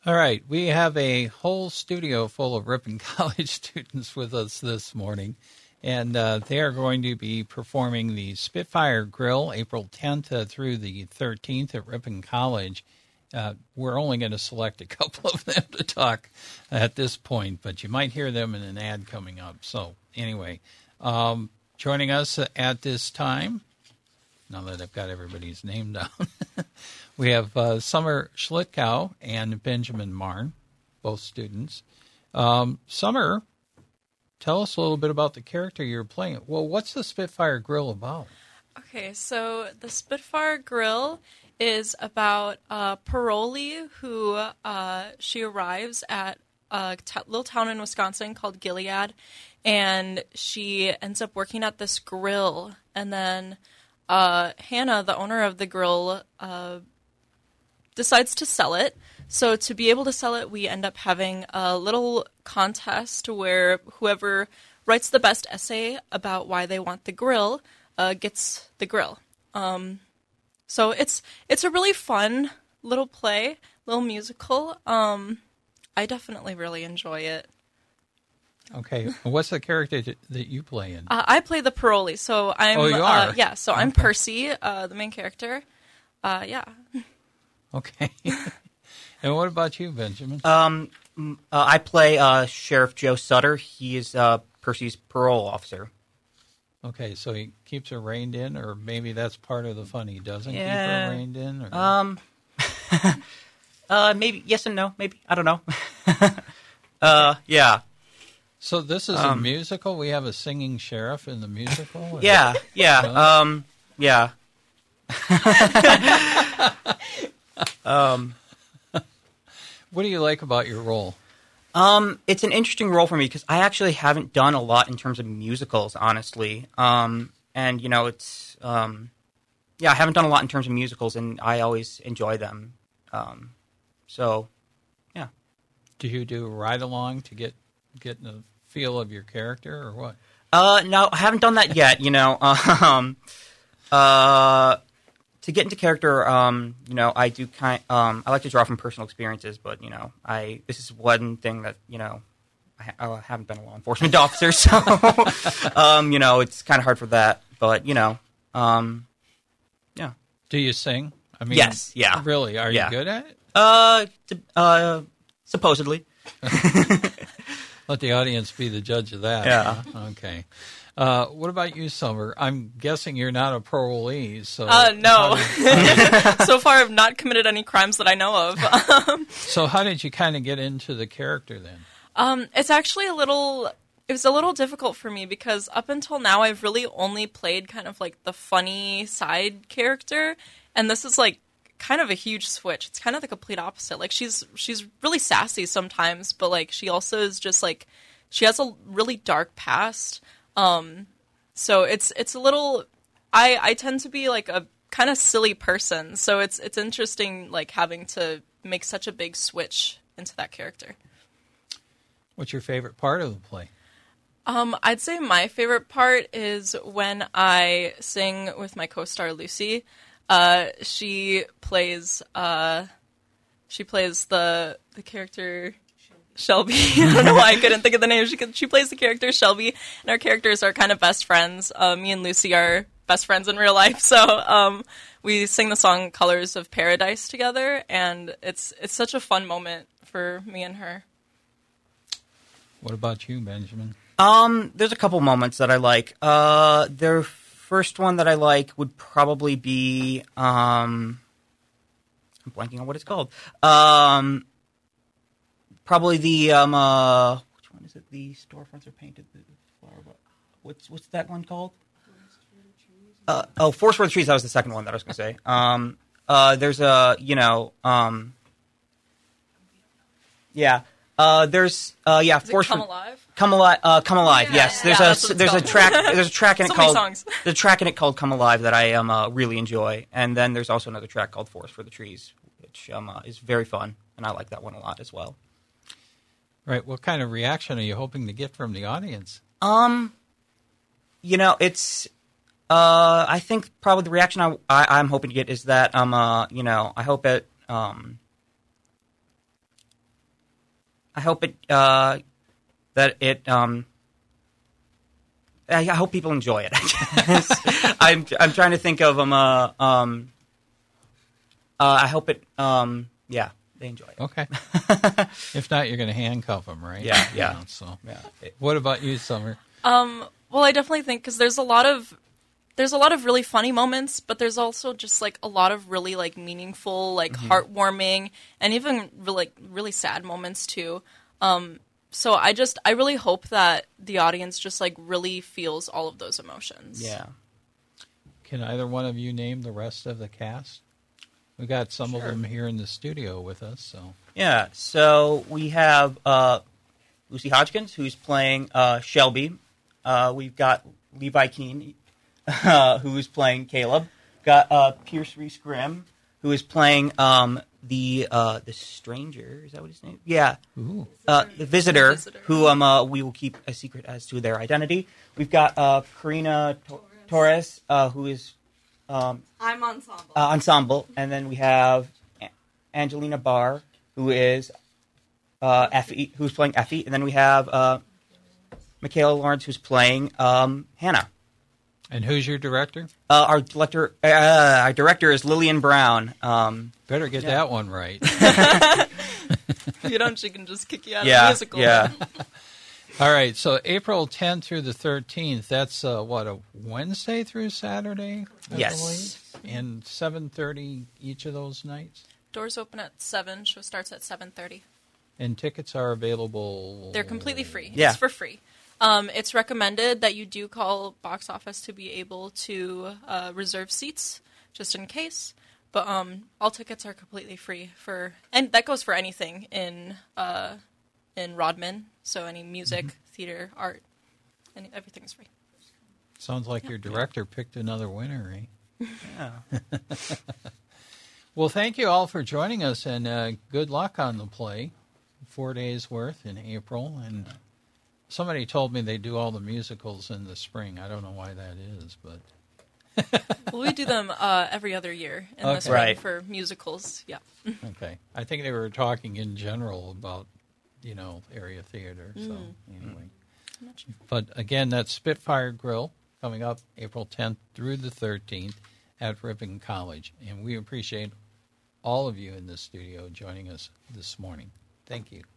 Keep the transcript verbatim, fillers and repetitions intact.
All right, we have a whole studio full of Ripon College students with us this morning, and uh, they are going to be performing the Spitfire Grill April tenth uh, through the thirteenth at Ripon College. Uh, we're only going to select a couple of them to talk at this point, but you might hear them in an ad coming up. So anyway, um, joining us at this time, now that I've got everybody's name down, we have uh, Summer Schlittkow and Benjamin Marn, both students. Um, Summer, tell us a little bit about the character you're playing. Well, what's the Spitfire Grill about? Okay, so the Spitfire Grill is about a parolee who uh, she arrives at a t- little town in Wisconsin called Gilead, and she ends up working at this grill. And then uh, Hannah, the owner of the grill, uh, decides to sell it. So to be able to sell it, we end up having a little contest where whoever writes the best essay about why they want the grill uh, gets the grill. Um, so it's it's a really fun little play, little musical. Um, I definitely really enjoy it. Okay, what's the character that you play in? Uh, I play the parolee, so I'm. Oh, you are? Uh, yeah, so I'm Okay. Percy, uh, the main character. Uh, yeah. Okay. And what about you, Benjamin? Um, m- uh, I play uh, Sheriff Joe Sutter. He is uh, Percy's parole officer. Okay, so he keeps her reined in, or maybe that's part of the fun. He doesn't keep Yeah. her reined in? Or... Um, uh, maybe yes and no. Maybe I don't know. uh, yeah, So this is a Um, musical? We have a singing sheriff in the musical? Or- yeah, yeah. Really? Um, yeah. um, What do you like about your role? um, it's an interesting role for me because I actually haven't done a lot in terms of musicals, honestly. Um, and you know, it's um, yeah, I haven't done a lot in terms of musicals, and I always enjoy them. Um, so yeah. Do you do a ride-along to get, get the feel of your character, or what? Uh, no, I haven't done that yet. You know, um, uh, to get into character, um, you know, I do kind. Um, I like to draw from personal experiences, but you know, I this is one thing that you know, I, ha- I haven't been a law enforcement officer, so um, you know, it's kind of hard for that. But you know, um, yeah. Do you sing? I mean, Yes, yeah. Really? Are Yeah. you good at it? Uh, t- uh, supposedly. Let the audience be the judge of that. Yeah. huh? Okay. Uh, what about you, Summer? I'm guessing you're not a parolee, so... Uh, no. how did- So far, I've not committed any crimes that I know of. Um, so how did you kind of get into the character then? Um, it's actually a little, it was a little difficult for me because up until now I've really only played kind of like the funny side character, and this is like kind of a huge switch. It's kind of the complete opposite. Like she's, she's really sassy sometimes, but like she also is just like, she has a really dark past. Um, so it's, it's a little, I, I tend to be like a kind of silly person. So it's, it's interesting like having to make such a big switch into that character. What's your favorite part of the play? Um, I'd say my favorite part is when I sing with my co-star Lucy. Uh, she plays uh, she plays the the character Shelby. I don't know why I couldn't think of the name. She could, she plays the character Shelby, and our characters are kind of best friends. Uh, me and Lucy are best friends in real life, so um, we sing the song "Colors of Paradise" together, and it's it's such a fun moment for me and her. What about you, Benjamin? Um, there's a couple moments that I like. Uh, their first one that I like would probably be, um, I'm blanking on what it's called. Um, probably the, um, uh, which one is it? The storefronts are painted. The flower, what's, what's that one called? Uh, oh, Forest for the Trees. That was the second one that I was going to say. Um, uh, there's a, you know, um, yeah. Uh, there's, uh, yeah, Is it Forest Come for... Alive? Come alive, uh, come alive. Yeah, yes, there's yeah, that's what a it's there's a called. track there's a track in it So many called songs. the track in it called Come Alive that I um uh, really enjoy, and then there's also another track called Forest for the Trees, which um uh, is very fun, and I like that one a lot as well. Right. What kind of reaction are you hoping to get from the audience? Um, you know, it's uh I think probably the reaction I, I I'm hoping to get is that um uh you know I hope it um I hope it uh, that it. Um, I I hope people enjoy it. I guess. I'm I'm trying to think of them. Uh, um, uh, I hope it. Um, yeah, they enjoy it. Okay. If not, you're going to handcuff them, right? Yeah, yeah. You know, so, Yeah. what about you, Summer? Um, well, I definitely think because there's a lot of there's a lot of really funny moments, but there's also just like a lot of really like meaningful, like Mm-hmm. heartwarming, and even really, like really sad moments too. Um, so I just I really hope that the audience just like really feels all of those emotions. Yeah. Can either one of you name the rest of the cast? We got some Sure. of them here in the studio with us, so. Yeah. So we have uh, Lucy Hodgkins, who's playing uh, Shelby. Uh, we've got Levi Keane, uh, who is playing Caleb. Got uh, Pierce Reese Grimm, who is playing um, the uh, the stranger. Is that what his name? Yeah. Ooh. Uh, the visitor, The visitor. who um uh, we will keep a secret as to their identity. We've got uh, Karina T- Torres, uh, who is um, I'm ensemble. uh, ensemble, and then we have A- Angelina Barr, who is uh, Effie, who's playing Effie, and then we have uh, Michaela Lawrence, who's playing um, Hannah. And who's your director? Uh, our director, uh, our director is Lillian Brown. Um, Better get that one right. If you don't, she can just kick you out of the yeah, musical. yeah. All right, so April tenth through the thirteenth, that's uh, what, a Wednesday through Saturday? I Yes. believe? And seven thirty each of those nights? Doors open at seven. Show starts at seven thirty. And tickets are available? They're completely free. Yeah. It's for free. Um, it's recommended that you do call box office to be able to uh, reserve seats, just in case. But um, all tickets are completely free for, and that goes for anything in uh, in Rodman. So any music, Mm-hmm. theater, art, any, everything's free. Sounds like your director picked another winner, eh? Yeah. Well, thank you all for joining us, and uh, good luck on the play. Four days worth in April, and somebody told me they do all the musicals in the spring. I don't know why that is, but Well, we do them uh, every other year in the Okay. spring Right. for musicals. Yeah. okay. I think they were talking in general about, you know, area theater. So anyway, I'm not sure. but again, that's Spitfire Grill coming up April tenth through the thirteenth at Ripon College, and we appreciate all of you in the studio joining us this morning. Thank you.